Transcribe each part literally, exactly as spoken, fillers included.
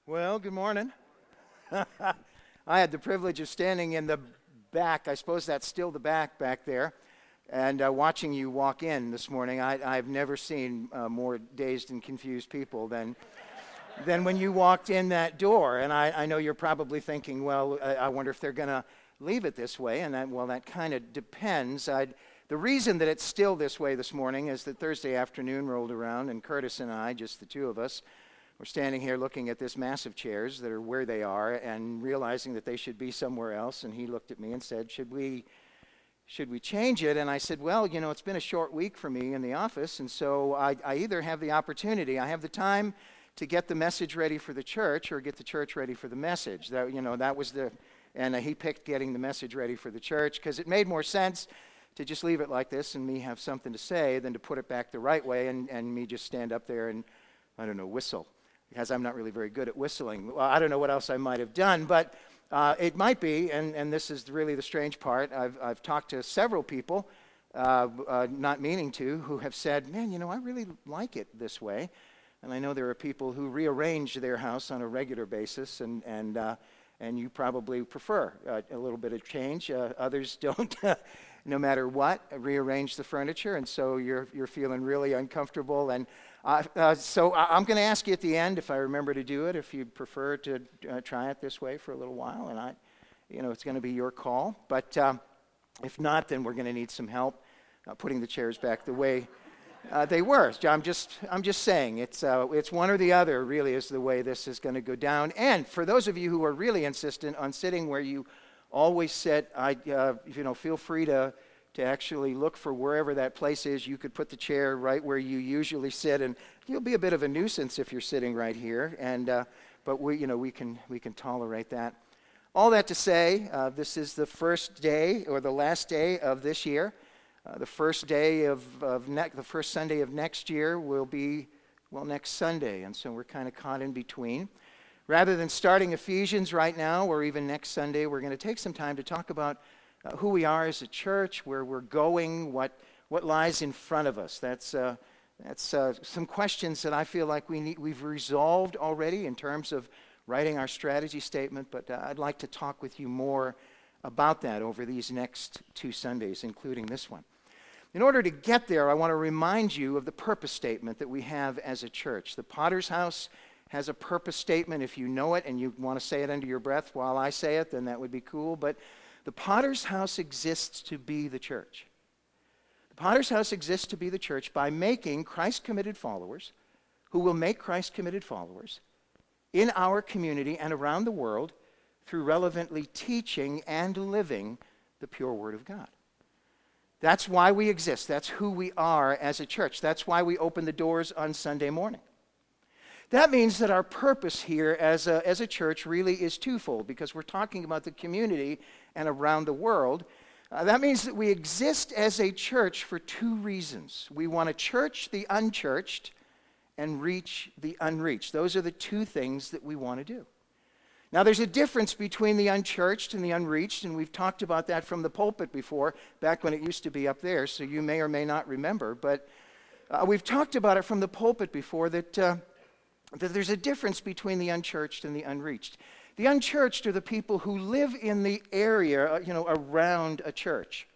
Well, good morning. I had the privilege of standing in the back. I suppose that's still the back back there, and uh, watching you walk in this morning. I, I've never seen uh, more dazed and confused people than than when you walked in that door. And I, I know you're probably thinking, well, I, I wonder if they're going to leave it this way. And that, well, that kind of depends. I'd, the reason that it's still this way this morning is that Thursday afternoon rolled around, and Curtis and I, just the two of us, we're standing here looking at this massive chairs that are where they are and realizing that they should be somewhere else. And he looked at me and said, should we should we change it? And I said, well, you know, it's been a short week for me in the office, and so I, I either have the opportunity, I have the time to get the message ready for the church or get the church ready for the message. That, you know, that was the, and uh, he picked getting the message ready for the church because it made more sense to just leave it like this and me have something to say than to put it back the right way and, and me just stand up there and, I don't know, whistle. Because I'm not really very good at whistling. Well, I don't know what else I might have done, but uh, it might be, and, and this is really the strange part. I've, I've talked to several people, uh, uh, not meaning to, who have said, man, you know, I really like it this way. And I know there are people who rearrange their house on a regular basis, and, and, uh, and you probably prefer uh, a little bit of change. Uh, others don't, no matter what, rearrange the furniture, and so you're, you're feeling really uncomfortable. And Uh, uh, so I, I'm going to ask you at the end, if I remember to do it, if you'd prefer to uh, try it this way for a little while, and I, you know, it's going to be your call. But uh, if not, then we're going to need some help uh, putting the chairs back the way uh, they were. I'm just, I'm just saying, it's, uh, it's one or the other. Really, is the way this is going to go down. And for those of you who are really insistent on sitting where you always sit, I, uh, you know, feel free to. to actually look for wherever that place is. You could put the chair right where you usually sit, and you'll be a bit of a nuisance if you're sitting right here. And uh, but we, you know, we can we can tolerate that. All that to say, uh, this is the first day or the last day of this year. Uh, the first day of of ne- the first Sunday of next year will be well next Sunday, and so we're kind of caught in between. Rather than starting Ephesians right now, or even next Sunday, we're going to take some time to talk about Uh, who we are as a church, where we're going, what what lies in front of us. That's uh, that's uh, some questions that I feel like we need, we've resolved already in terms of writing our strategy statement, but uh, I'd like to talk with you more about that over these next two Sundays, including this one. In order to get there, I want to remind you of the purpose statement that we have as a church. The Potter's House has a purpose statement. If you know it and you want to say it under your breath while I say it, then that would be cool, but the Potter's House exists to be the church. The Potter's House exists to be the church by making Christ-committed followers who will make Christ-committed followers in our community and around the world through relevantly teaching and living the pure Word of God. That's why we exist. That's who we are as a church. That's why we open the doors on Sunday morning. That means that our purpose here as a, as a church really is twofold, because we're talking about the community and around the world. Uh, that means that we exist as a church for two reasons. We want to church the unchurched and reach the unreached. Those are the two things that we want to do. Now, there's a difference between the unchurched and the unreached, and we've talked about that from the pulpit before, back when it used to be up there, so you may or may not remember. But uh, we've talked about it from the pulpit before, that uh, that there's a difference between the unchurched and the unreached. The unchurched are the people who live in the area, you know, around a church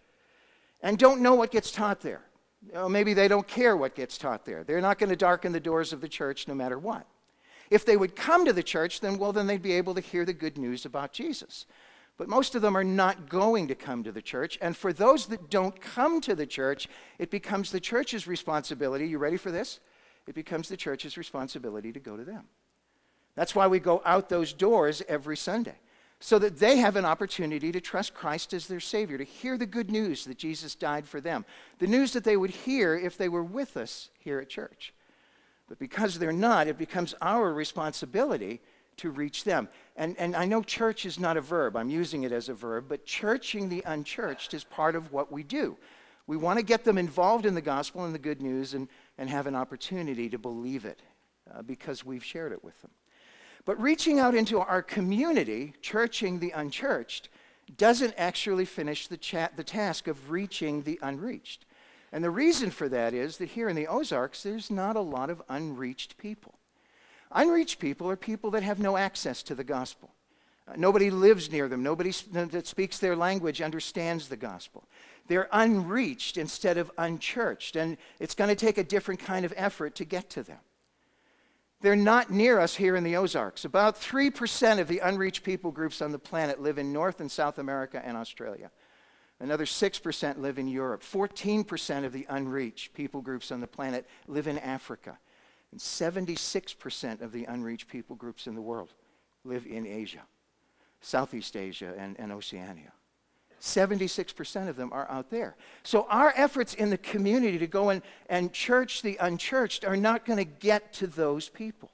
and don't know what gets taught there. You know, maybe they don't care what gets taught there. They're not going to darken the doors of the church no matter what. If they would come to the church, then, well, then they'd be able to hear the good news about Jesus. But most of them are not going to come to the church. And for those that don't come to the church, it becomes the church's responsibility. You ready for this? It becomes the church's responsibility to go to them. That's why we go out those doors every Sunday, so that they have an opportunity to trust Christ as their Savior, to hear the good news that Jesus died for them, the news that they would hear if they were with us here at church. But because they're not, it becomes our responsibility to reach them. And, and I know church is not a verb. I'm using it as a verb, but churching the unchurched is part of what we do. We want to get them involved in the gospel and the good news and, and have an opportunity to believe it uh, because we've shared it with them. But reaching out into our community, churching the unchurched, doesn't actually finish the, cha- the task of reaching the unreached. And the reason for that is that here in the Ozarks, there's not a lot of unreached people. Unreached people are people that have no access to the gospel. Uh, nobody lives near them. Nobody sp- that speaks their language understands the gospel. They're unreached instead of unchurched, and it's going to take a different kind of effort to get to them. They're not near us here in the Ozarks. About three percent of the unreached people groups on the planet live in North and South America and Australia. Another six percent live in Europe. fourteen percent of the unreached people groups on the planet live in Africa. And seventy-six percent of the unreached people groups in the world live in Asia, Southeast Asia, and, and Oceania. seventy-six percent of them are out there. So our efforts in the community to go and, and church the unchurched are not going to get to those people.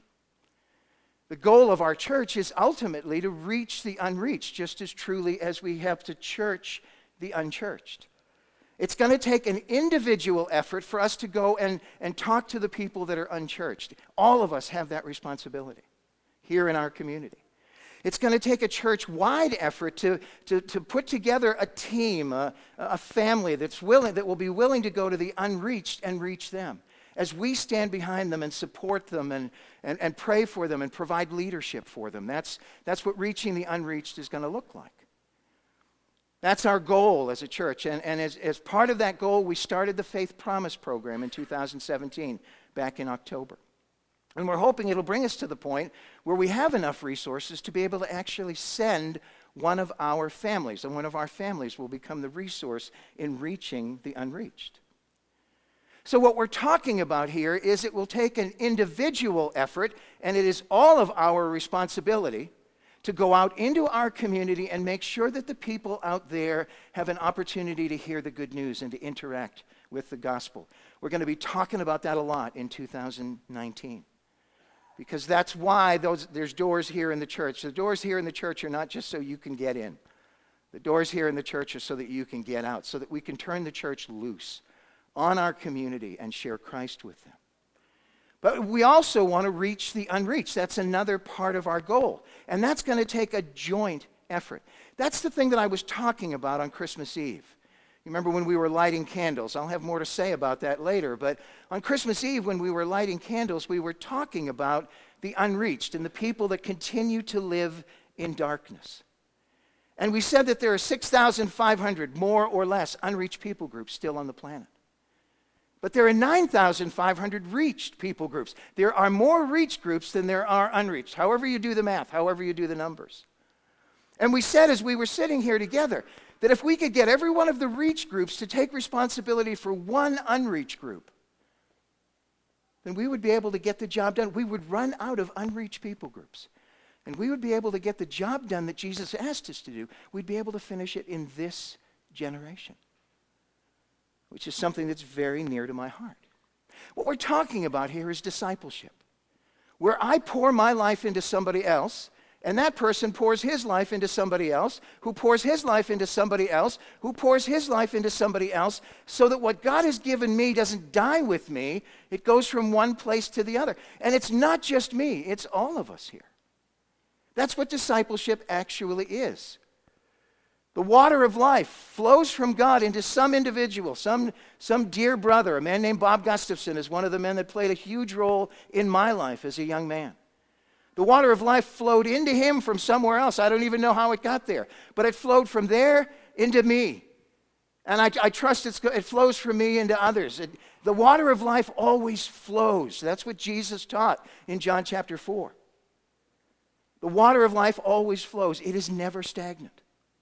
The goal of our church is ultimately to reach the unreached just as truly as we have to church the unchurched. It's going to take an individual effort for us to go and, and talk to the people that are unchurched. All of us have that responsibility here in our community. It's going to take a church-wide effort to, to, to put together a team, a, a family that's willing, that will be willing to go to the unreached and reach them as we stand behind them and support them and, and, and pray for them and provide leadership for them. That's, that's what reaching the unreached is going to look like. That's our goal as a church. And, and as, as part of that goal, we started the Faith Promise program in two thousand seventeen, back in October. And we're hoping it'll bring us to the point where we have enough resources to be able to actually send one of our families, and one of our families will become the resource in reaching the unreached. So what we're talking about here is it will take an individual effort, and it is all of our responsibility to go out into our community and make sure that the people out there have an opportunity to hear the good news and to interact with the gospel. We're going to be talking about that a lot in two thousand nineteen. Because that's why those, there's doors here in the church. The doors here in the church are not just so you can get in. The doors here in the church are so that you can get out, so that we can turn the church loose on our community and share Christ with them. But we also want to reach the unreached. That's another part of our goal. And that's going to take a joint effort. That's the thing that I was talking about on Christmas Eve. You remember when we were lighting candles? I'll have more to say about that later. But on Christmas Eve, when we were lighting candles, we were talking about the unreached and the people that continue to live in darkness. And we said that there are six thousand five hundred, more or less, unreached people groups still on the planet. But there are nine thousand five hundred reached people groups. There are more reached groups than there are unreached, however you do the math, however you do the numbers. And we said as we were sitting here together that if we could get every one of the reached groups to take responsibility for one unreached group, then we would be able to get the job done. We would run out of unreached people groups. And we would be able to get the job done that Jesus asked us to do. We'd be able to finish it in this generation, which is something that's very near to my heart. What we're talking about here is discipleship, where I pour my life into somebody else, and that person pours his life into somebody else, who pours his life into somebody else, who pours his life into somebody else, so that what God has given me doesn't die with me. It goes from one place to the other. And it's not just me, it's all of us here. That's what discipleship actually is. The water of life flows from God into some individual, some, some dear brother. A man named Bob Gustafson is one of the men that played a huge role in my life as a young man. The water of life flowed into him from somewhere else. I don't even know how it got there. But it flowed from there into me. And I, I trust it's, it flows from me into others. It, the water of life always flows. That's what Jesus taught in John chapter four. The water of life always flows. It is never stagnant.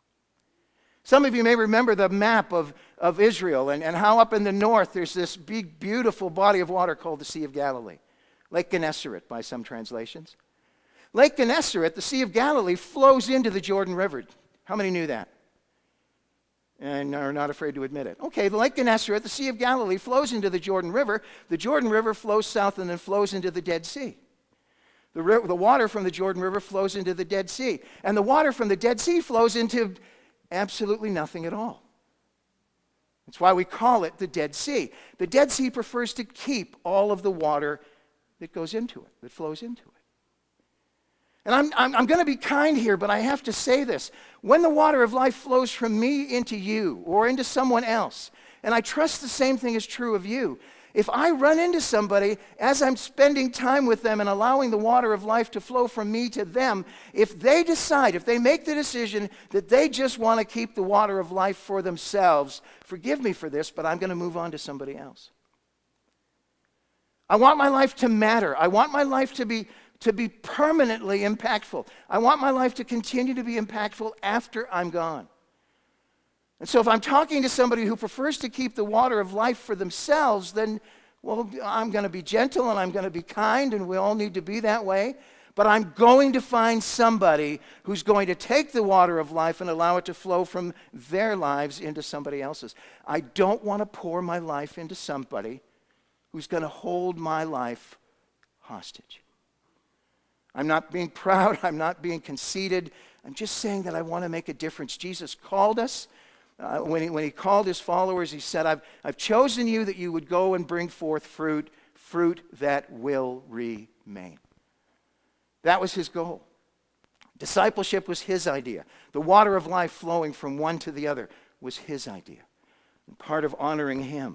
Some of you may remember the map of, of Israel and, and how up in the north there's this big, beautiful body of water called the Sea of Galilee. Lake Gennesaret by some translations. Lake Gennesaret, the Sea of Galilee, flows into the Jordan River. How many knew that? And are not afraid to admit it. Okay, the Lake Gennesaret, the Sea of Galilee, flows into the Jordan River. The Jordan River flows south and then flows into the Dead Sea. The, ri- the water from the Jordan River flows into the Dead Sea. And the water from the Dead Sea flows into absolutely nothing at all. That's why we call it the Dead Sea. The Dead Sea prefers to keep all of the water that goes into it, that flows into it. And I'm, I'm, I'm going to be kind here, but I have to say this. When the water of life flows from me into you or into someone else, and I trust the same thing is true of you, If I run into somebody as I'm spending time with them and allowing the water of life to flow from me to them, if they decide, if they make the decision that they just want to keep the water of life for themselves, forgive me for this, but I'm going to move on to somebody else. I want my life to matter. I want my life to be, to be permanently impactful. I want my life to continue to be impactful after I'm gone. And so if I'm talking to somebody who prefers to keep the water of life for themselves, then, well, I'm going to be gentle and I'm going to be kind, and we all need to be that way. But I'm going to find somebody who's going to take the water of life and allow it to flow from their lives into somebody else's. I don't want to pour my life into somebody who's going to hold my life hostage. I'm not being proud. I'm not being conceited. I'm just saying that I want to make a difference. Jesus called us. Uh, when, he, when he called his followers, he said, I've, I've chosen you that you would go and bring forth fruit, fruit that will remain. That was his goal. Discipleship was his idea. The water of life flowing from one to the other was his idea. And part of honoring him.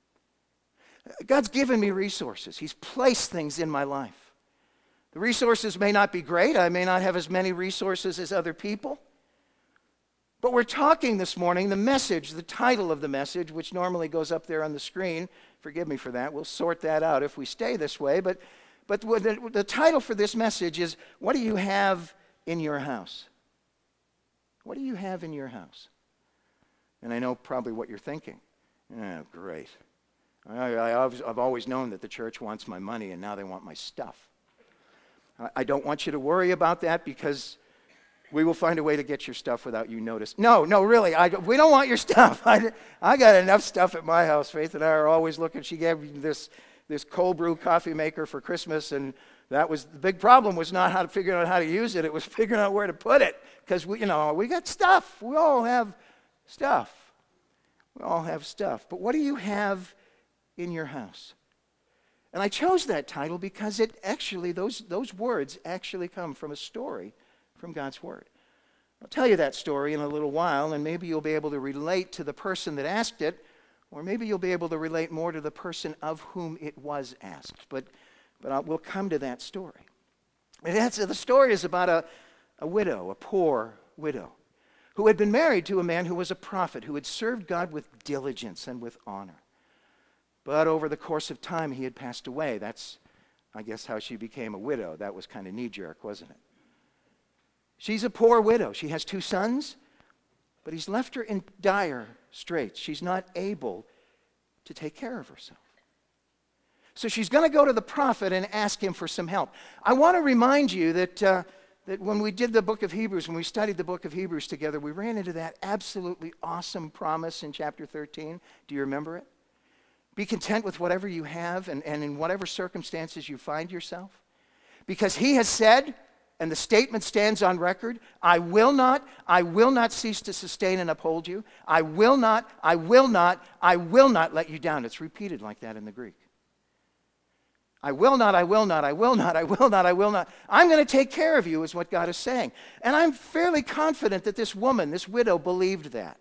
God's given me resources. He's placed things in my life. The resources may not be great. I may not have as many resources as other people. But we're talking this morning, the message, the title of the message, which normally goes up there on the screen. Forgive me for that. We'll sort that out if we stay this way. But, but the, the title for this message is, what do you have in your house? What do you have in your house? And I know probably what you're thinking. Oh, great. I, I, I've always known that the church wants my money, and now they want my stuff. I, I don't want you to worry about that, because we will find a way to get your stuff without you notice. No, no, really, I, we don't want your stuff. I, I got enough stuff at my house. Faith and I are always looking. She gave me this, this cold brew coffee maker for Christmas, and that was the big problem. Was not how to figure out how to use it. It was figuring out where to put it, because we, you know, we got stuff. We all have stuff. We all have stuff. But what do you have in your house? And I chose that title because it actually, those, those words actually come from a story from God's Word. I'll tell you that story in a little while, and maybe you'll be able to relate to the person that asked it, or maybe you'll be able to relate more to the person of whom it was asked. But, but I'll, we'll come to that story. And that's, the story is about a, a widow, a poor widow, who had been married to a man who was a prophet, who had served God with diligence and with honor. But over the course of time, he had passed away. That's, I guess, how she became a widow. That was kind of knee-jerk, wasn't it? She's a poor widow. She has two sons, but he's left her in dire straits. She's not able to take care of herself. So she's going to go to the prophet and ask him for some help. I want to remind you that, uh, that when we did the book of Hebrews, when we studied the book of Hebrews together, we ran into that absolutely awesome promise in chapter thirteen. Do you remember it? Be content with whatever you have and, and in whatever circumstances you find yourself. Because he has said, and the statement stands on record, I will not, I will not cease to sustain and uphold you. I will not, I will not, I will not let you down. It's repeated like that in the Greek. I will not, I will not, I will not, I will not, I will not. I'm going to take care of you is what God is saying. And I'm fairly confident that this woman, this widow, believed that.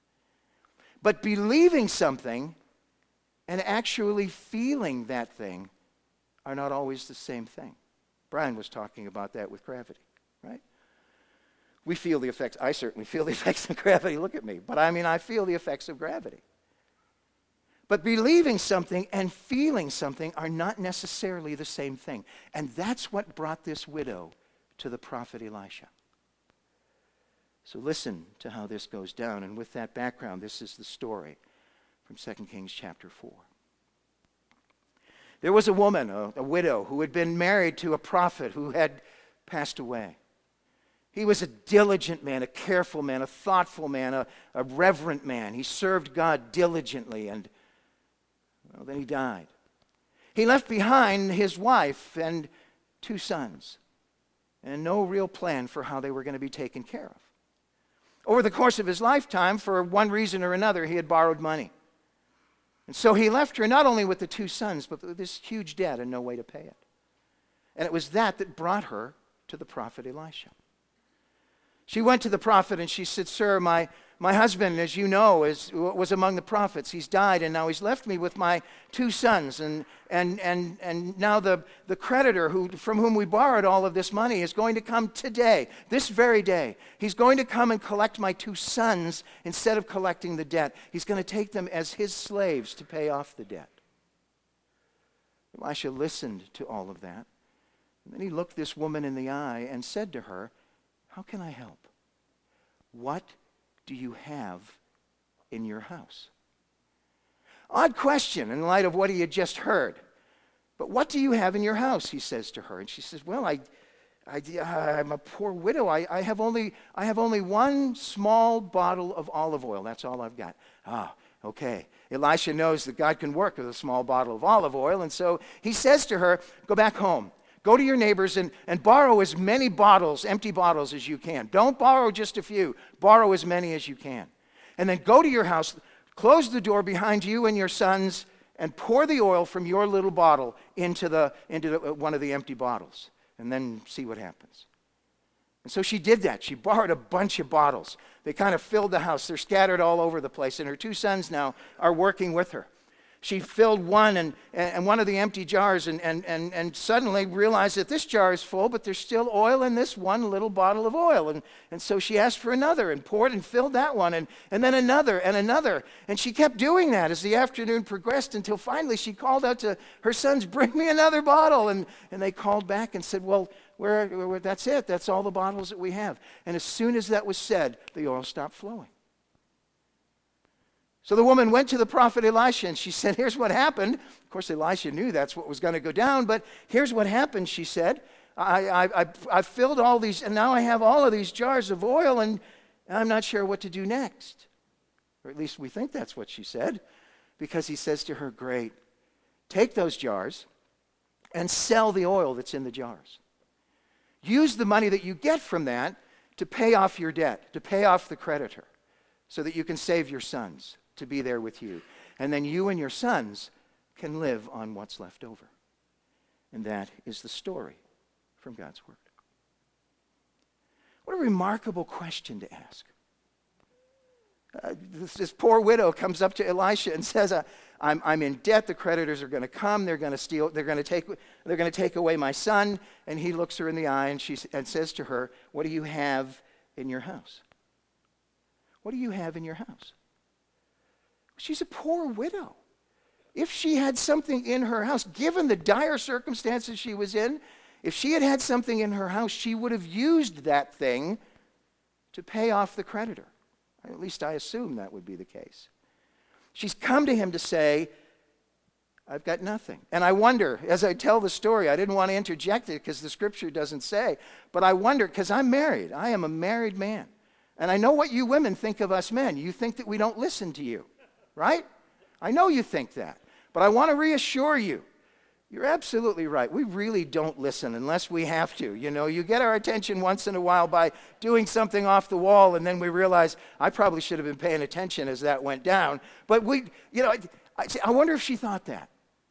But believing something and actually feeling that thing are not always the same thing. Brian was talking about that with gravity, right? We feel the effects. I certainly feel the effects of gravity. Look at me. But I mean, I feel the effects of gravity. But believing something and feeling something are not necessarily the same thing. And that's what brought this widow to the prophet Elisha. So listen to how this goes down. And with that background, this is the story from Second Kings chapter four. There was a woman, a, a widow, who had been married to a prophet who had passed away. He was a diligent man, a careful man, a thoughtful man, a, a reverent man. He served God diligently, and well, then he died. He left behind his wife and two sons, and no real plan for how they were going to be taken care of. Over the course of his lifetime, for one reason or another, he had borrowed money. And so he left her not only with the two sons, but with this huge debt and no way to pay it. And it was that that brought her to the prophet Elisha. She went to the prophet and she said, "Sir, my, my husband, as you know, is, was among the prophets. He's died, and now he's left me with my two sons. And, and, and, and now the, the creditor who, from whom we borrowed all of this money is going to come today, this very day. He's going to come and collect my two sons instead of collecting the debt. He's going to take them as his slaves to pay off the debt." Elisha listened to all of that. And then he looked this woman in the eye and said to her, "How can I help? What do you have in your house?" Odd question in light of what he had just heard. "But what do you have in your house?" he says to her. And she says, "Well, I, I, I'm a poor widow. I, I, have only, I have only one small bottle of olive oil. That's all I've got." Ah, okay. Elisha knows that God can work with a small bottle of olive oil. And so he says to her, "Go back home. Go to your neighbors and, and borrow as many bottles, empty bottles, as you can. Don't borrow just a few. Borrow as many as you can. And then go to your house, close the door behind you and your sons, and pour the oil from your little bottle into, the, into the, one of the empty bottles. And then see what happens." And so she did that. She borrowed a bunch of bottles. They kind of filled the house. They're scattered all over the place. And her two sons now are working with her. She filled one and, and one of the empty jars and, and, and, and suddenly realized that this jar is full, but there's still oil in this one little bottle of oil. And, and so she asked for another and poured and filled that one and, and then another and another. And she kept doing that as the afternoon progressed until finally she called out to her sons, "Bring me another bottle." And, and they called back and said, "Well, where, where, that's it. That's all the bottles that we have." And as soon as that was said, the oil stopped flowing. So the woman went to the prophet Elisha and she said, "Here's what happened." Of course, Elisha knew that's what was going to go down, but here's what happened, she said. I, I, I, I filled all these, and now I have all of these jars of oil, and I'm not sure what to do next. Or at least we think that's what she said, because he says to her, "Great, take those jars and sell the oil that's in the jars. Use the money that you get from that to pay off your debt, to pay off the creditor, so that you can save your sons to be there with you. And then you and your sons can live on what's left over." And that is the story from God's Word. What a remarkable question to ask. Uh, this, this poor widow comes up to Elisha and says, uh, I'm, I'm in debt. The creditors are going to come. They're going to steal. They're going to take. They're going to take away my son." And he looks her in the eye and she and says to her, "What do you have in your house? What do you have in your house?" She's a poor widow. If she had something in her house, given the dire circumstances she was in, if she had had something in her house, she would have used that thing to pay off the creditor. At least I assume that would be the case. She's come to him to say, "I've got nothing." And I wonder, as I tell the story, I didn't want to interject it because the scripture doesn't say, but I wonder, because I'm married. I am a married man. And I know what you women think of us men. You think that we don't listen to you, right? I know you think that. But I want to reassure you, you're absolutely right. We really don't listen unless we have to. You know, you get our attention once in a while by doing something off the wall, and then we realize, I probably should have been paying attention as that went down. But we, you know, I, I wonder if she thought that.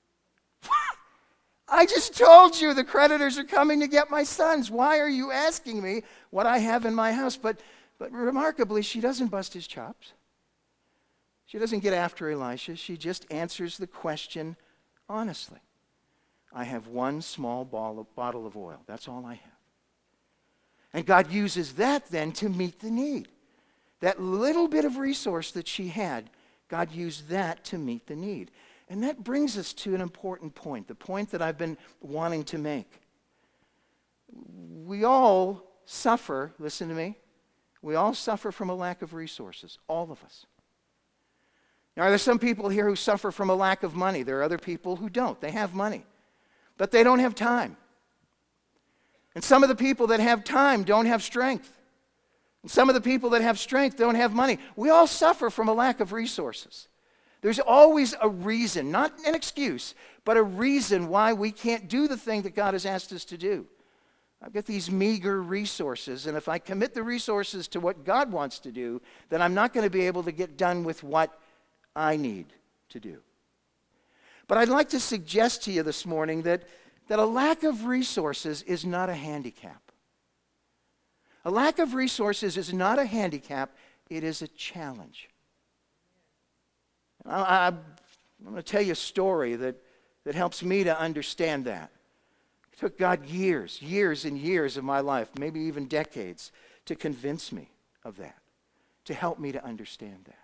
I just told you the creditors are coming to get my sons. Why are you asking me what I have in my house? But, but remarkably, she doesn't bust his chops. She doesn't get after Elisha. She just answers the question honestly. "I have one small bottle of oil. That's all I have." And God uses that then to meet the need. That little bit of resource that she had, God used that to meet the need. And that brings us to an important point, the point that I've been wanting to make. We all suffer, listen to me, we all suffer from a lack of resources, all of us. Now, are there some people here who suffer from a lack of money? There are other people who don't. They have money, but they don't have time. And some of the people that have time don't have strength. And some of the people that have strength don't have money. We all suffer from a lack of resources. There's always a reason, not an excuse, but a reason why we can't do the thing that God has asked us to do. I've got these meager resources, and if I commit the resources to what God wants to do, then I'm not going to be able to get done with what I need to do. But I'd like to suggest to you this morning that, that a lack of resources is not a handicap. A lack of resources is not a handicap, it is a challenge. I, I, I'm going to tell you a story that, that helps me to understand that. It took God years, years and years of my life, maybe even decades, to convince me of that, to help me to understand that.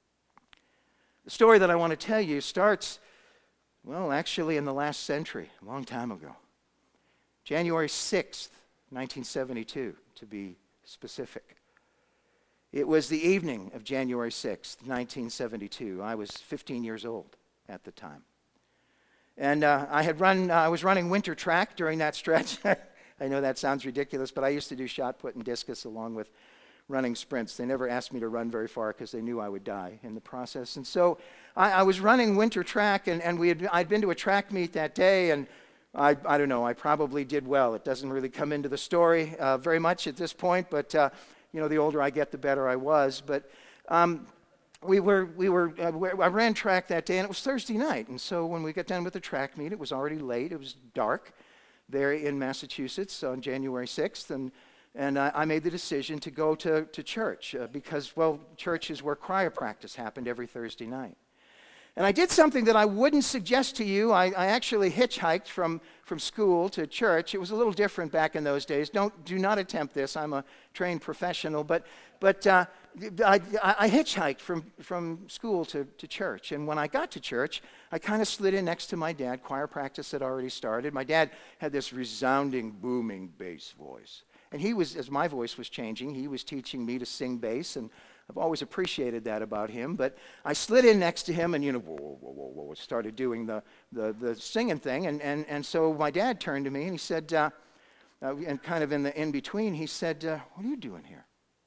The story that I want to tell you starts, well, actually in the last century, a long time ago. January sixth, nineteen seventy-two, to be specific. It was the evening of January sixth, nineteen seventy-two. I was fifteen years old at the time. And uh, I had run, uh, I was running winter track during that stretch. I know that sounds ridiculous, but I used to do shot put and discus along with running sprints. They never asked me to run very far because they knew I would die in the process. And so I, I was running winter track, and, and we had, I'd been to a track meet that day, and I, I don't know, I probably did well. It doesn't really come into the story uh, very much at this point, but uh, you know, the older I get, the better I was. But um, we were, we were, uh, I ran track that day, and it was Thursday night. And so when we got done with the track meet, it was already late. It was dark there in Massachusetts on January sixth, and And I, I made the decision to go to, to church uh, because, well, church is where choir practice happened every Thursday night. And I did something that I wouldn't suggest to you. I, I actually hitchhiked from, from school to church. It was a little different back in those days. Don't, do not attempt this. I'm a trained professional. But, but uh, I, I hitchhiked from, from school to, to church. And when I got to church, I kind of slid in next to my dad. Choir practice had already started. My dad had this resounding, booming bass voice. And he was, as my voice was changing, he was teaching me to sing bass, and I've always appreciated that about him. But I slid in next to him and, you know, whoa, whoa, whoa, whoa, started doing the, the, the singing thing. And, and, and so my dad turned to me and he said, uh, uh, and kind of in the in-between, he said, uh, what are you doing here?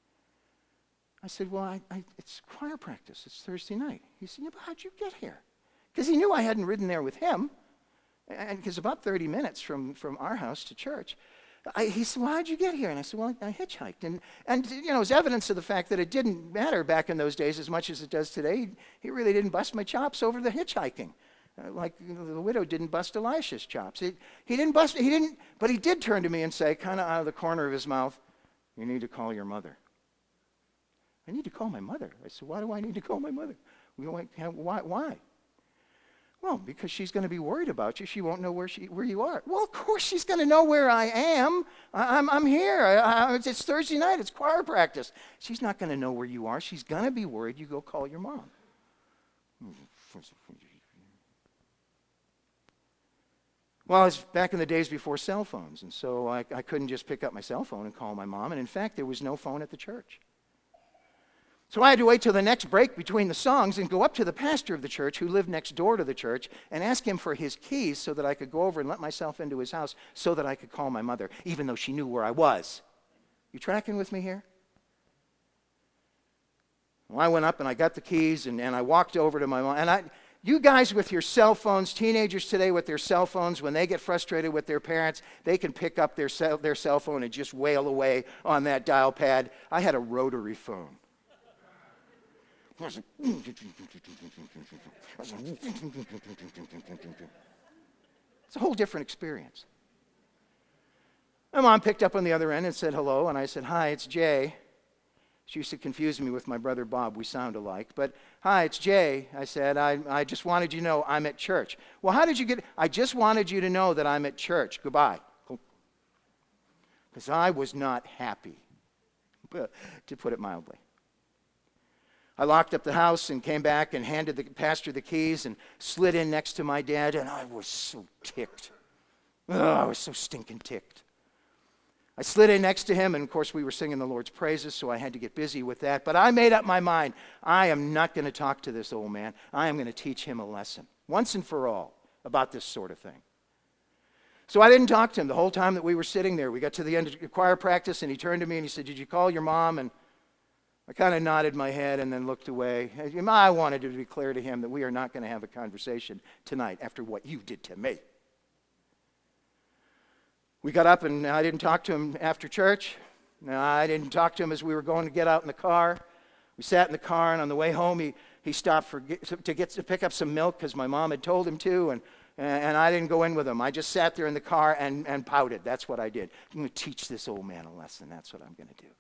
I said, well, I, I, it's choir practice. It's Thursday night. He said, yeah, but how'd you get here? Because he knew I hadn't ridden there with him, and because about thirty minutes from, from our house to church. I, he said, well, how'd you get here? And I said, well, I, I hitchhiked. And, and, you know, as evidence of the fact that it didn't matter back in those days as much as it does today, he, he really didn't bust my chops over the hitchhiking. Uh, like, you know, the widow didn't bust Elisha's chops. He, he didn't bust, he didn't, but he did turn to me and say, kind of out of the corner of his mouth, you need to call your mother. I need to call my mother. I said, why do I need to call my mother? Why? Why? Well, because she's going to be worried about you. She won't know where she where you are. Well, of course she's going to know where I am. I, I'm I'm here. I, I, it's, it's Thursday night. It's choir practice. She's not going to know where you are. She's going to be worried. You go call your mom. Well, it's back in the days before cell phones, and so I, I couldn't just pick up my cell phone and call my mom. And in fact, there was no phone at the church. So I had to wait till the next break between the songs and go up to the pastor of the church who lived next door to the church and ask him for his keys so that I could go over and let myself into his house so that I could call my mother, even though she knew where I was. You tracking with me here? Well, I went up and I got the keys and, and I walked over to my mom. And I, you guys with your cell phones, teenagers today with their cell phones, when they get frustrated with their parents, they can pick up their cell, their cell phone and just wail away on that dial pad. I had a rotary phone. It's a whole different experience. My mom picked up on the other end and said hello, and I said, hi, it's Jay. She used to confuse me with my brother Bob. We sound alike. But, hi, it's Jay. I said, I, I just wanted you to know I'm at church. Well, how did you get, I just wanted you to know that I'm at church. Goodbye. Because I was not happy, to put it mildly. I locked up the house and came back and handed the pastor the keys and slid in next to my dad, and I was so ticked. Oh, I was so stinking ticked. I slid in next to him, and of course we were singing the Lord's praises, so I had to get busy with that. But I made up my mind. I am not going to talk to this old man. I am going to teach him a lesson, once and for all, about this sort of thing. So I didn't talk to him the whole time that we were sitting there. We got to the end of choir practice, and he turned to me and he said, did you call your mom? And I kind of nodded my head and then looked away. I wanted to be clear to him that we are not going to have a conversation tonight after what you did to me. We got up and I didn't talk to him after church. No, I didn't talk to him as we were going to get out in the car. We sat in the car, and on the way home he, he stopped for, to, get, to pick up some milk because my mom had told him to. And, And, and I didn't go in with him. I just sat there in the car and, and pouted. That's what I did. I'm going to teach this old man a lesson. That's what I'm going to do.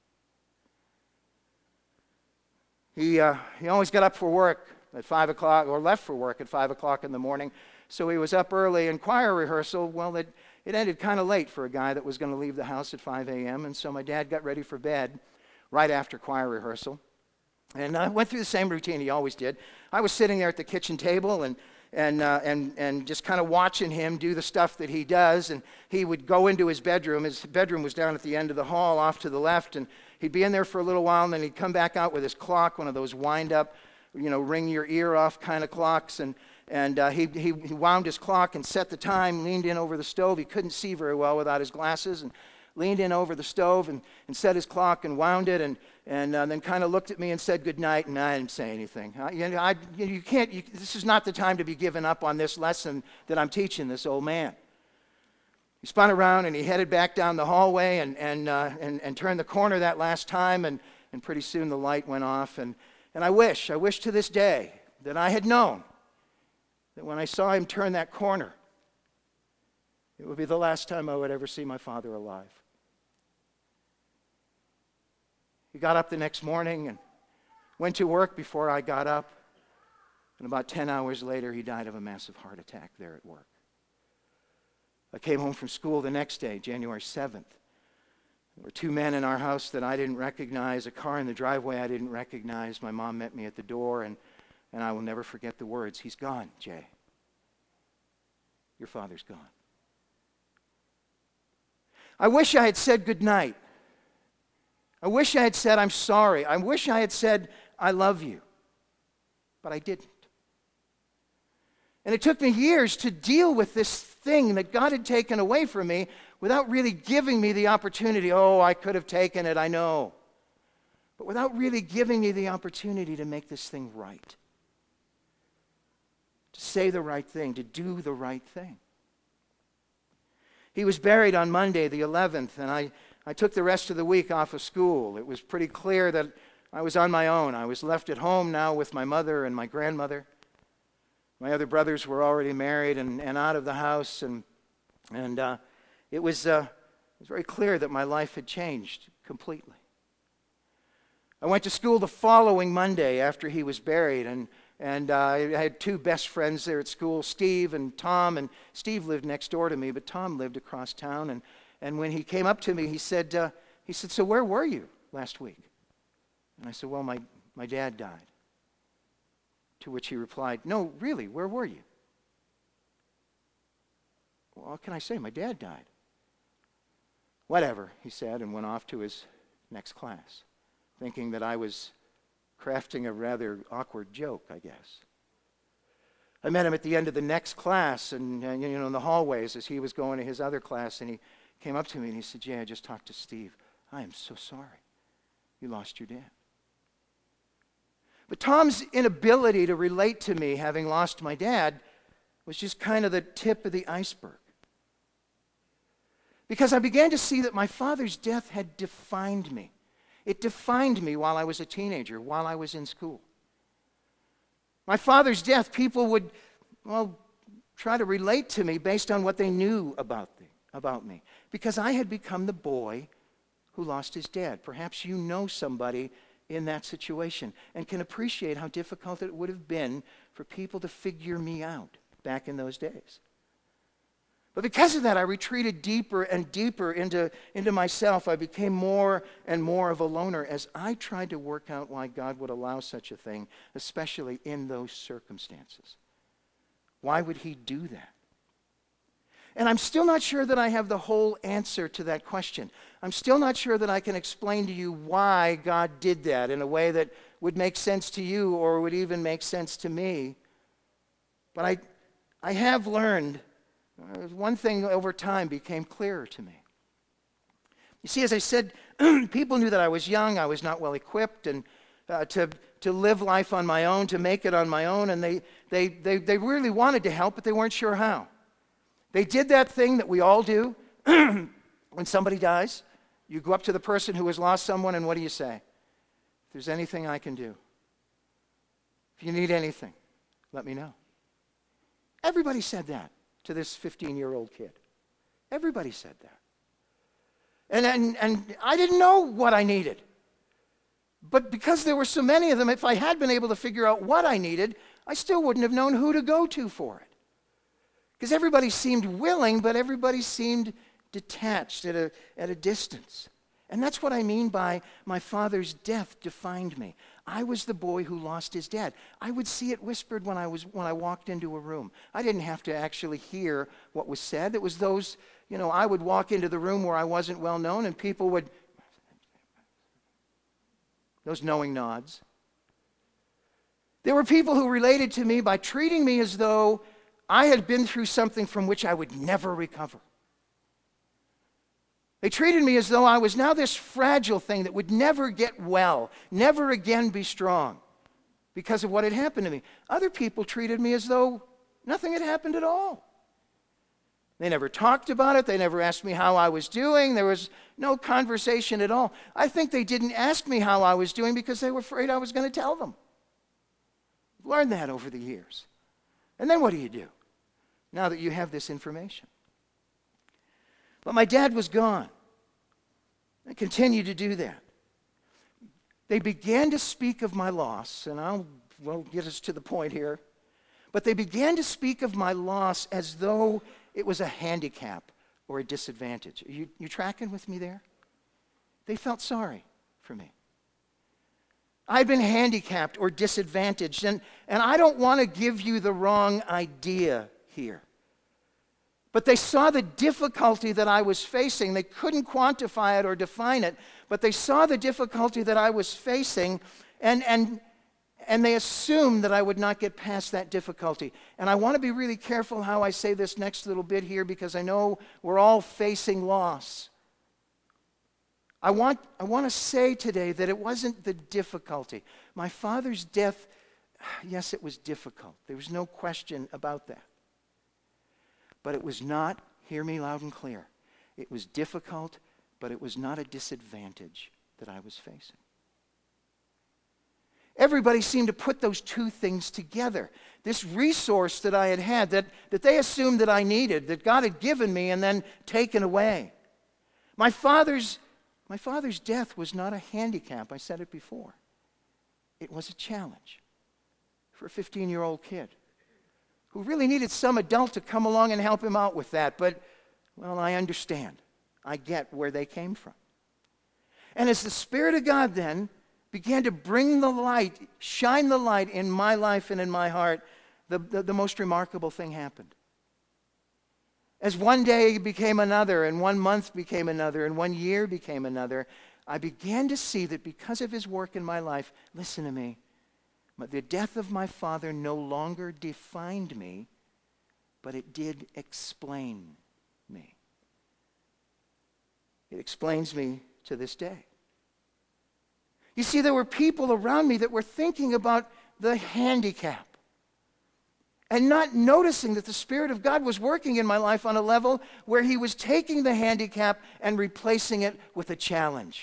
He, uh, he always got up for work at five o'clock, or left for work at five o'clock in the morning. So he was up early in choir rehearsal. Well, it, it ended kind of late for a guy that was going to leave the house at five a.m. And so my dad got ready for bed right after choir rehearsal. And I went through the same routine he always did. I was sitting there at the kitchen table and and uh, and and just kind of watching him do the stuff that he does. And he would go into his bedroom. His bedroom was down at the end of the hall off to the left. And he'd be in there for a little while, and then he'd come back out with his clock, one of those wind-up, you know, ring your ear off kind of clocks. And and uh, he, he he wound his clock and set the time, leaned in over the stove. He couldn't see very well without his glasses. And leaned in over the stove and, and set his clock and wound it, and, and uh, then kind of looked at me and said good night, and I didn't say anything. I, you, know, I, you, know, you can't, you, this is not the time to be giving up on this lesson that I'm teaching this old man. He spun around and he headed back down the hallway and, and, uh, and, and turned the corner that last time, and, and pretty soon the light went off. And, and I wish, I wish to this day that I had known that when I saw him turn that corner, it would be the last time I would ever see my father alive. He got up the next morning and went to work before I got up. And about ten hours later, he died of a massive heart attack there at work. I came home from school the next day, January seventh. There were two men in our house that I didn't recognize, a car in the driveway I didn't recognize. My mom met me at the door, and, and I will never forget the words, "He's gone, Jay. Your father's gone." I wish I had said good night. I wish I had said, "I'm sorry." I wish I had said, "I love you." But I didn't. And it took me years to deal with this thing that God had taken away from me without really giving me the opportunity. Oh, I could have taken it, I know. But without really giving me the opportunity to make this thing right. To say the right thing, to do the right thing. He was buried on Monday, the eleventh, and I, I took the rest of the week off of school. It was pretty clear that I was on my own. I was left at home now with my mother and my grandmother. My other brothers were already married and, and out of the house, and, and uh, it, was, uh, it was very clear that my life had changed completely. I went to school the following Monday after he was buried, and And uh, I had two best friends there at school, Steve and Tom. And Steve lived next door to me, but Tom lived across town. And, and when he came up to me, he said, uh, he said, "So where were you last week?" And I said, "Well, my, my dad died." To which he replied, "No, really, where were you?" "Well, what can I say? My dad died." "Whatever," he said, and went off to his next class, thinking that I was crafting a rather awkward joke, I guess. I met him at the end of the next class, and uh, you know, in the hallways as he was going to his other class, and he came up to me and he said, "Jay, I just talked to Steve. I am so sorry. You lost your dad." But Tom's inability to relate to me, having lost my dad, was just kind of the tip of the iceberg. Because I began to see that my father's death had defined me. It defined me while I was a teenager, while I was in school. My father's death, people would, well, try to relate to me based on what they knew about, the, about me. Because I had become the boy who lost his dad. Perhaps you know somebody in that situation and can appreciate how difficult it would have been for people to figure me out back in those days. But because of that, I retreated deeper and deeper into, into myself. I became more and more of a loner as I tried to work out why God would allow such a thing, especially in those circumstances. Why would he do that? And I'm still not sure that I have the whole answer to that question. I'm still not sure that I can explain to you why God did that in a way that would make sense to you or would even make sense to me. But I, I have learned, uh, one thing over time became clearer to me. You see, as I said, people knew that I was young, I was not well equipped, and uh, to, to live life on my own, to make it on my own, and they, they, they, they really wanted to help, but they weren't sure how. They did that thing that we all do when somebody dies. You go up to the person who has lost someone, and what do you say? "If there's anything I can do, if you need anything, let me know." Everybody said that. to this fifteen-year-old kid. Everybody said that. And, and, and I didn't know what I needed. But because there were so many of them, if I had been able to figure out what I needed, I still wouldn't have known who to go to for it. Because everybody seemed willing, but everybody seemed detached at a, at a distance. And that's what I mean by my father's death defined me. I was the boy who lost his dad. I would see it whispered when I was when I walked into a room. I didn't have to actually hear what was said. It was those, you know, I would walk into the room where I wasn't well known and people would, those knowing nods. There were people who related to me by treating me as though I had been through something from which I would never recover. They treated me as though I was now this fragile thing that would never get well, never again be strong because of what had happened to me. Other people treated me as though nothing had happened at all. They never talked about it. They never asked me how I was doing. There was no conversation at all. I think they didn't ask me how I was doing because they were afraid I was going to tell them. I've learned that over the years. And then what do you do now that you have this information? But my dad was gone. I continued to do that. They began to speak of my loss, and I'll well, get us to the point here. But they began to speak of my loss as though it was a handicap or a disadvantage. Are you, you tracking with me there? They felt sorry for me. I'd been handicapped or disadvantaged, and, and I don't want to give you the wrong idea here. But they saw the difficulty that I was facing. They couldn't quantify it or define it, but they saw the difficulty that I was facing, and, and, and they assumed that I would not get past that difficulty. And I want to be really careful how I say this next little bit here because I know we're all facing loss. I want, I want to say today that it wasn't the difficulty. My father's death, yes, it was difficult. There was no question about that. But it was not, hear me loud and clear, it was difficult, but it was not a disadvantage that I was facing. Everybody seemed to put those two things together. This resource that I had had, that, that they assumed that I needed, that God had given me and then taken away. My father's, my father's death was not a handicap, I said it before. It was a challenge for a fifteen-year-old kid who really needed some adult to come along and help him out with that. But, well, I understand. I get where they came from. And as the Spirit of God then began to bring the light, shine the light in my life and in my heart, the, the, the most remarkable thing happened. As one day became another, and one month became another, and one year became another, I began to see that because of His work in my life, listen to me, the death of my father no longer defined me, but it did explain me. It explains me to this day. You see, there were people around me that were thinking about the handicap and not noticing that the Spirit of God was working in my life on a level where He was taking the handicap and replacing it with a challenge.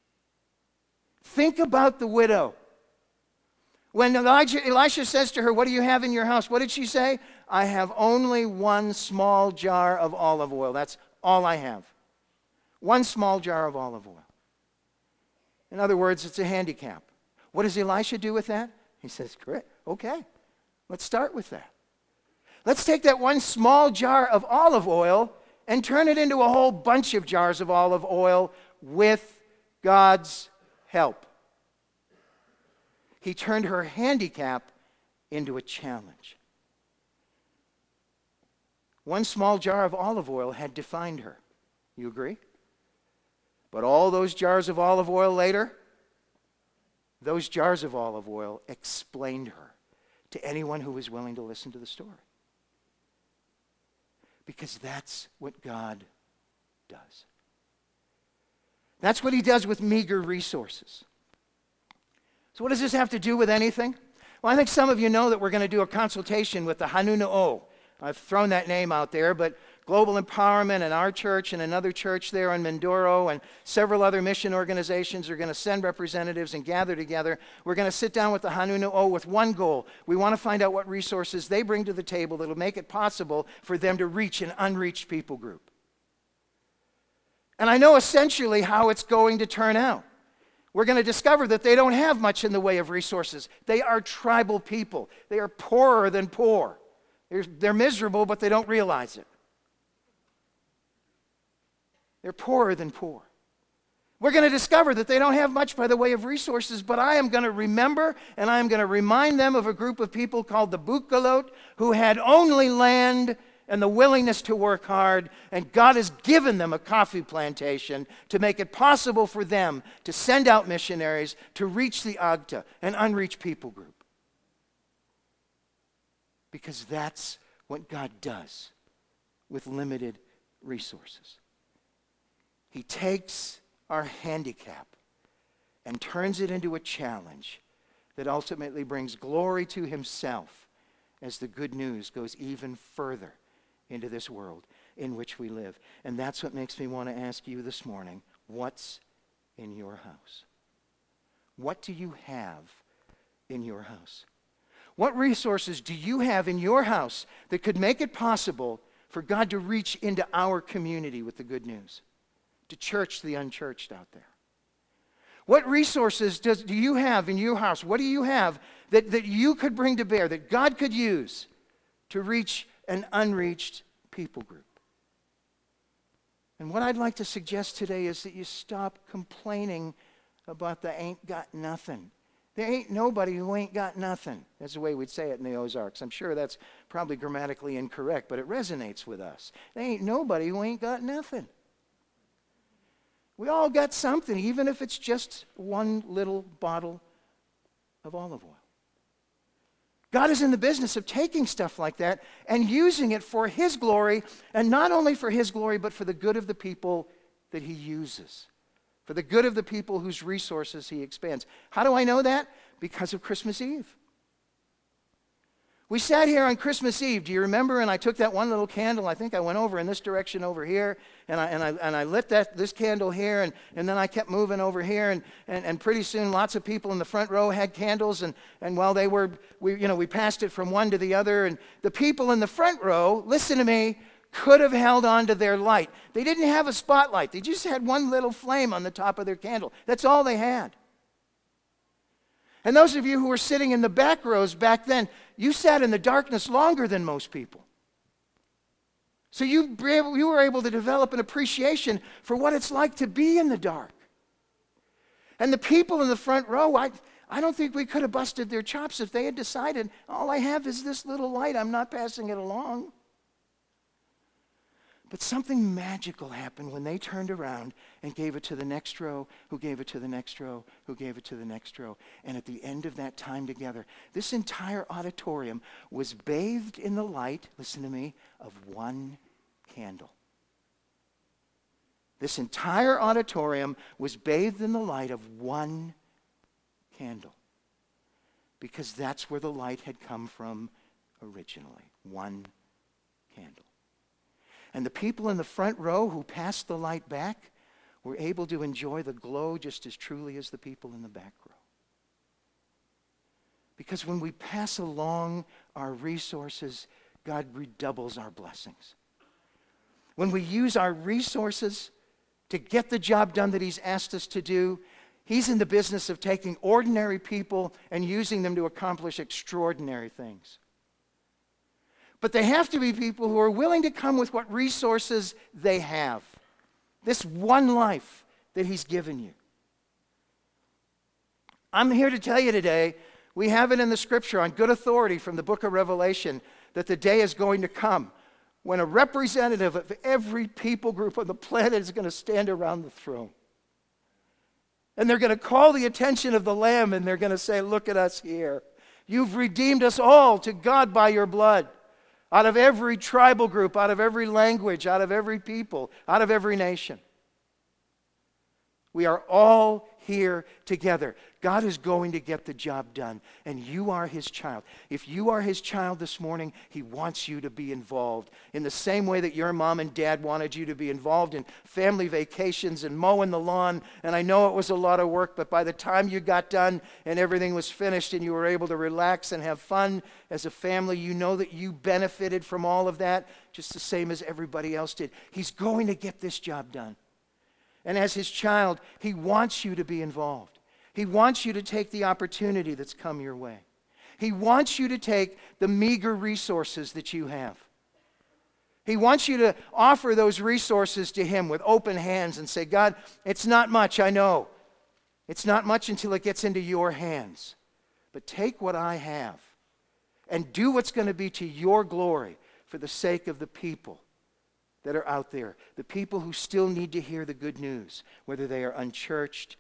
Think about the widow. When Elijah, Elisha says to her, "What do you have in your house?" What did she say? "I have only one small jar of olive oil." That's all I have. One small jar of olive oil. In other words, it's a handicap. What does Elisha do with that? He says, "Great, okay, let's start with that. Let's take that one small jar of olive oil and turn it into a whole bunch of jars of olive oil with God's help." He turned her handicap into a challenge. One small jar of olive oil had defined her. You agree? But all those jars of olive oil later, those jars of olive oil explained her to anyone who was willing to listen to the story. Because that's what God does. That's what He does with meager resources. So what does this have to do with anything? Well, I think some of you know that we're going to do a consultation with the Hanuno. I've thrown that name out there, but Global Empowerment and our church and another church there in Mindoro and several other mission organizations are going to send representatives and gather together. We're going to sit down with the Hanunu O with one goal. We want to find out what resources they bring to the table that will make it possible for them to reach an unreached people group. And I know essentially how it's going to turn out. We're going to discover that they don't have much in the way of resources. They are tribal people. They are poorer than poor. They're, they're miserable, but they don't realize it. They're poorer than poor. We're going to discover that they don't have much by the way of resources, but I am going to remember and I am going to remind them of a group of people called the Bukalot who had only land and the willingness to work hard, and God has given them a coffee plantation to make it possible for them to send out missionaries to reach the Agta, an unreached people group. Because that's what God does with limited resources. He takes our handicap and turns it into a challenge that ultimately brings glory to himself as the good news goes even further into this world in which we live. And that's what makes me want to ask you this morning, what's in your house? What do you have in your house? What resources do you have in your house that could make it possible for God to reach into our community with the good news, to church the unchurched out there? What resources does, do you have in your house? What do you have that, that you could bring to bear, that God could use to reach an unreached people group? And what I'd like to suggest today is that you stop complaining about the ain't got nothing. There ain't nobody who ain't got nothing. That's the way we'd say it in the Ozarks. I'm sure that's probably grammatically incorrect, but it resonates with us. There ain't nobody who ain't got nothing. We all got something, even if it's just one little bottle of olive oil. God is in the business of taking stuff like that and using it for his glory, and not only for his glory, but for the good of the people that he uses, for the good of the people whose resources he expands. How do I know that? Because of Christmas Eve. We sat here on Christmas Eve, do you remember? And I took that one little candle, I think I went over in this direction over here, and I, and I, and I lit that, this candle here, and, and then I kept moving over here, and, and, and pretty soon lots of people in the front row had candles, and, and while they were, we, you know, we passed it from one to the other, and the people in the front row, listen to me, could have held on to their light. They didn't have a spotlight. They just had one little flame on the top of their candle. That's all they had. And those of you who were sitting in the back rows back then, you sat in the darkness longer than most people. So you, you were able to develop an appreciation for what it's like to be in the dark. And the people in the front row, I, I don't think we could have busted their chops if they had decided, all I have is this little light, I'm not passing it along. But something magical happened when they turned around and gave it to the next row, who gave it to the next row, who gave it to the next row. And at the end of that time together, this entire auditorium was bathed in the light, listen to me, of one candle. This entire auditorium was bathed in the light of one candle. Because that's where the light had come from originally, one candle. And the people in the front row who passed the light back were able to enjoy the glow just as truly as the people in the back row. Because when we pass along our resources, God redoubles our blessings. When we use our resources to get the job done that he's asked us to do, he's in the business of taking ordinary people and using them to accomplish extraordinary things. But they have to be people who are willing to come with what resources they have. This one life that he's given you. I'm here to tell you today, we have it in the scripture on good authority from the book of Revelation, that the day is going to come when a representative of every people group on the planet is going to stand around the throne. And they're going to call the attention of the Lamb, and they're going to say, look at us here. You've redeemed us all to God by your blood. Out of every tribal group, out of every language, out of every people, out of every nation. We are all here together. God is going to get the job done, and you are his child. If you are his child this morning, he wants you to be involved. In the same way that your mom and dad wanted you to be involved in family vacations and mowing the lawn, and I know it was a lot of work, but by the time you got done and everything was finished and you were able to relax and have fun as a family, you know that you benefited from all of that just the same as everybody else did. He's going to get this job done. And as his child, he wants you to be involved. He wants you to take the opportunity that's come your way. He wants you to take the meager resources that you have. He wants you to offer those resources to him with open hands and say, God, it's not much, I know. It's not much until it gets into your hands. But take what I have and do what's going to be to your glory for the sake of the people that are out there, the people who still need to hear the good news, whether they are unchurched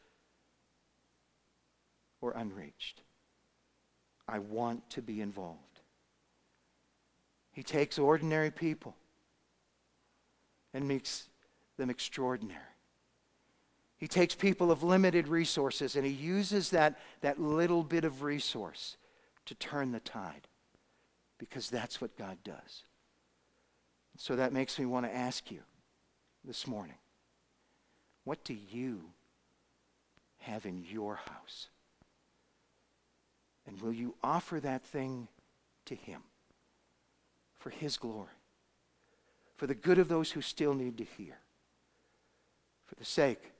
or unreached. I want to be involved. He takes ordinary people and makes them extraordinary. He takes people of limited resources and he uses that, that little bit of resource to turn the tide, because that's what God does. So that makes me want to ask you this morning, what do you have in your house? And will you offer that thing to him for his glory, for the good of those who still need to hear, for the sake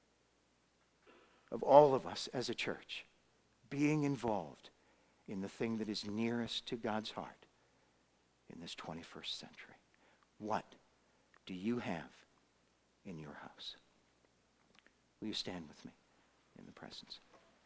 of all of us as a church being involved in the thing that is nearest to God's heart in this twenty-first century? What do you have in your house? Will you stand with me in the presence?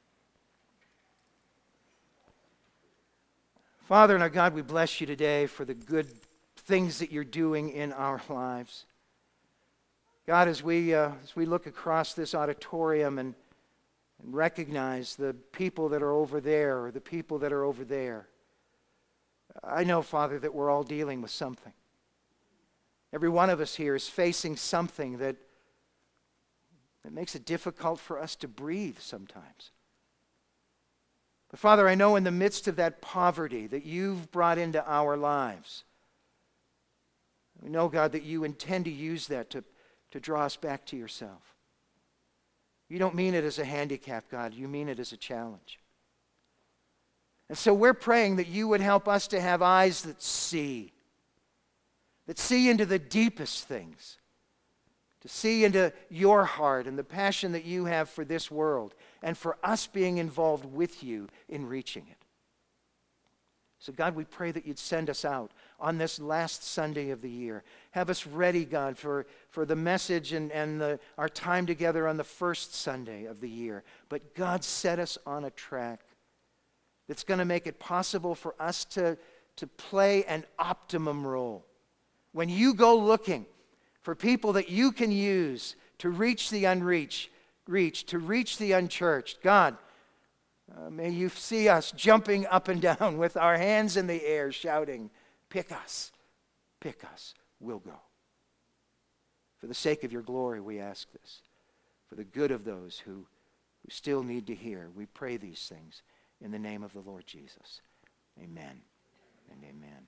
Father and our God, we bless you today for the good things that you're doing in our lives. God, as we, uh, as we look across this auditorium and, and recognize the people that are over there or the people that are over there, I know, Father, that we're all dealing with something. Every one of us here is facing something that, that makes it difficult for us to breathe sometimes. But Father, I know in the midst of that poverty that you've brought into our lives, we know, God, that you intend to use that to, to draw us back to yourself. You don't mean it as a handicap, God. You mean it as a challenge. And so we're praying that you would help us to have eyes that see, that see into the deepest things, to see into your heart and the passion that you have for this world and for us being involved with you in reaching it. So God, we pray that you'd send us out on this last Sunday of the year. Have us ready, God, for, for the message and, and the, our time together on the first Sunday of the year. But God, set us on a track that's going to make it possible for us to, to play an optimum role. When you go looking for people that you can use to reach the unreached, reach, to reach the unchurched, God, uh, may you see us jumping up and down with our hands in the air, shouting, pick us, pick us, we'll go. For the sake of your glory, we ask this. For the good of those who, who still need to hear, we pray these things in the name of the Lord Jesus. Amen and amen.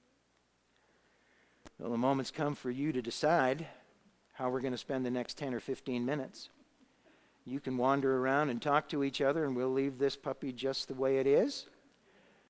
Well, the moment's come for you to decide how we're going to spend the next ten or fifteen minutes. You can wander around and talk to each other, and we'll leave this puppy just the way it is.